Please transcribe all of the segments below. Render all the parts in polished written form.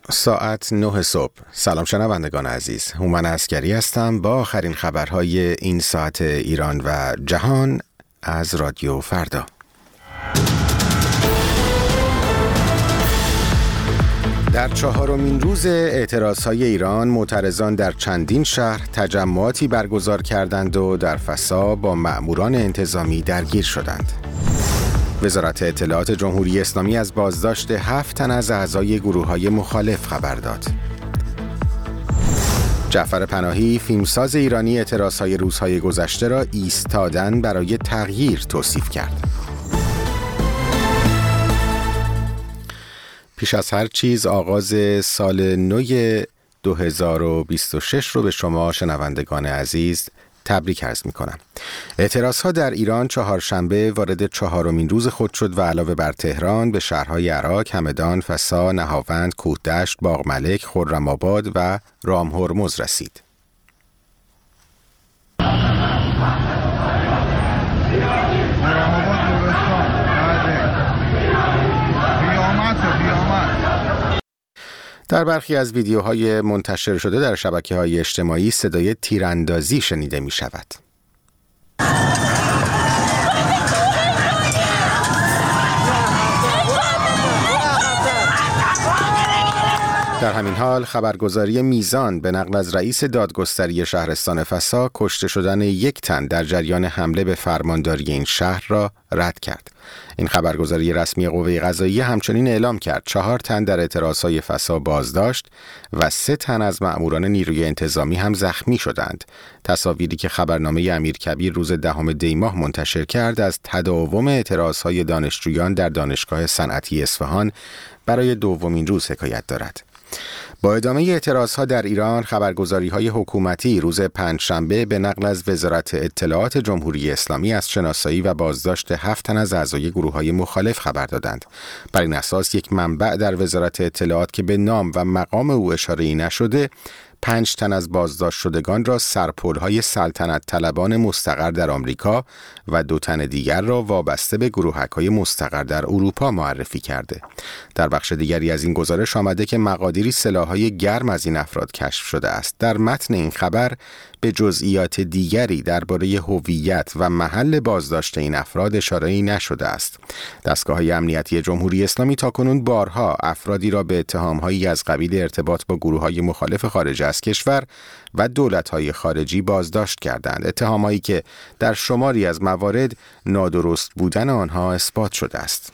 ساعت 9 صبح. سلام شنوندگان عزیز، هومن عسکری هستم با آخرین خبرهای این ساعت ایران و جهان از رادیو فردا. در چهارمین روز اعتراضهای ایران، معترضان در چندین شهر تجمعاتی برگزار کردند و در فسا با مأموران انتظامی درگیر شدند. وزارت اطلاعات جمهوری اسلامی از بازداشت 7 تن از اعضای گروه‌های مخالف خبر داد. جعفر پناهی، فیلمساز ایرانی، اعتراضهای روزهای گذشته را ایستادن برای تغییر توصیف کرد. پیش از هر چیز آغاز سال نو 2026 رو به شما شنوندگان عزیز تبریک عرض می‌کنم. اعتراضها در ایران چهارشنبه وارد چهارمین روز خود شد و علاوه بر تهران به شهرهای عراق، همدان، فسا، نهاوند، کوهدشت، باغملک، خرم‌آباد و رامهرمز رسید. در برخی از ویدیوهای منتشر شده در شبکه‌های اجتماعی صدای تیراندازی شنیده می‌شود. در همین حال خبرگزاری میزان به نقل از رئیس دادگستری شهرستان فسا کشته شدن 1 تن در جریان حمله به فرمانداری این شهر را رد کرد. این خبرگزاری رسمی قوه قضاییه همچنین اعلام کرد 4 تن در اعتراضهای فسا بازداشت و 3 تن از مأموران نیروی انتظامی هم زخمی شدند. تصاویری که خبرنامه امیرکبیر روز 10 دی ماه منتشر کرد از تداوم اعتراضهای دانشجویان در دانشگاه صنعتی اصفهان برای دومین روز حکایت دارد. با ادامه اعتراضها در ایران، خبرگزاری‌های حکومتی روز پنجشنبه به نقل از وزارت اطلاعات جمهوری اسلامی از شناسایی و بازداشت 7 تن از اعضای گروه‌های مخالف خبر دادند. بر این اساس یک منبع در وزارت اطلاعات که به نام و مقام او اشاره‌ای نشده، 5 تن از بازداشت شدگان را سرپل‌های سلطنت طلبان مستقر در آمریکا و 2 تن دیگر را وابسته به گروهک‌های مستقر در اروپا معرفی کرده. در بخش دیگری از این گزارش آمده که مقادیری سلاح‌های گرم از این افراد کشف شده است. در متن این خبر به جزئیات دیگری درباره هویت و محل بازداشت این افراد اشاره‌ای نشده است. دستگاه‌های امنیتی جمهوری اسلامی تاکنون بارها افرادی را به اتهام‌هایی از قبیل ارتباط با گروه‌های مخالف خارج از کشور و دولت‌های خارجی بازداشت کردند. اتهامایی که در شماری از موارد نادرست بودن آنها اثبات شده است.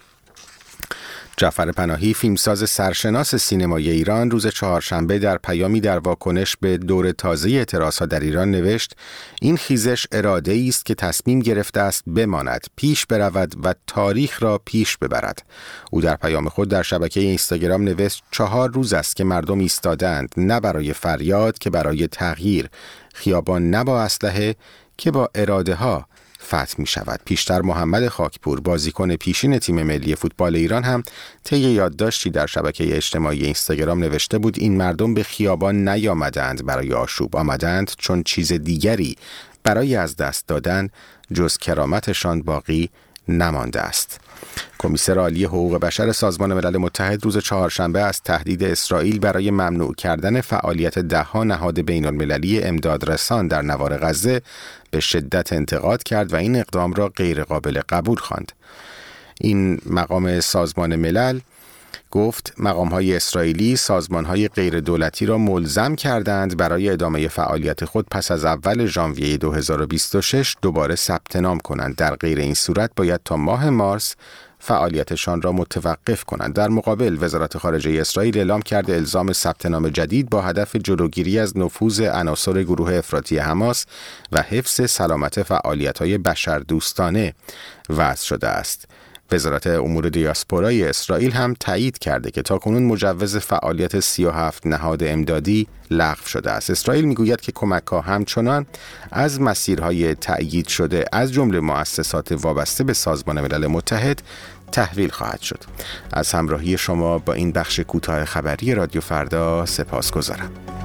جعفر پناهی، فیلمساز سرشناس سینمای ایران، روز چهارشنبه در پیامی در واکنش به دور تازه اعتراضها در ایران نوشت: این خیزش اراده‌ای است که تصمیم گرفته است بماند، پیش برود و تاریخ را پیش ببرد. او در پیام خود در شبکه اینستاگرام نوشت: 4 روز است که مردم ایستادند، نه برای فریاد که برای تغییر. خیابان نه با اسلحه که با اراده ها فتح می شود. پیشتر محمد خاکپور، بازیکن پیشین تیم ملی فوتبال ایران، هم طی یادداشتی در شبکه اجتماعی اینستاگرام نوشته بود: این مردم به خیابان نیامدند برای آشوب، آمدند چون چیز دیگری برای از دست دادن جز کرامتشان باقی نمانده است. کمیسر عالی حقوق بشر سازمان ملل متحد روز چهارشنبه از تهدید اسرائیل برای ممنوع کردن فعالیت 10 نهاد بین‌المللی امدادرسان در نوار غزه به شدت انتقاد کرد و این اقدام را غیرقابل قبول خواند. این مقام سازمان ملل گفت مقام‌های اسرائیلی سازمان‌های غیر دولتی را ملزم کردند برای ادامه فعالیت خود پس از اول ژانویه 2026 دوباره ثبت نام کنند. در غیر این صورت باید تا ماه مارس فعالیتشان را متوقف کنند. در مقابل وزارت خارجه اسرائیل اعلام کرده الزام ثبت نام جدید با هدف جلوگیری از نفوذ عناصر گروه افراطی حماس و حفظ سلامت فعالیت‌های بشردوستانه وضع شده است. وزارت امور دیاسپورای اسرائیل هم تایید کرده که تاکنون مجوز فعالیت 37 نهاد امدادی لغو شده است. اسرائیل میگوید که کمک‌ها همچنان از مسیرهای تأیید شده از جمله مؤسسات وابسته به سازمان ملل متحد تحویل خواهد شد. از همراهی شما با این بخش کوتاه خبری رادیو فردا سپاسگزارم.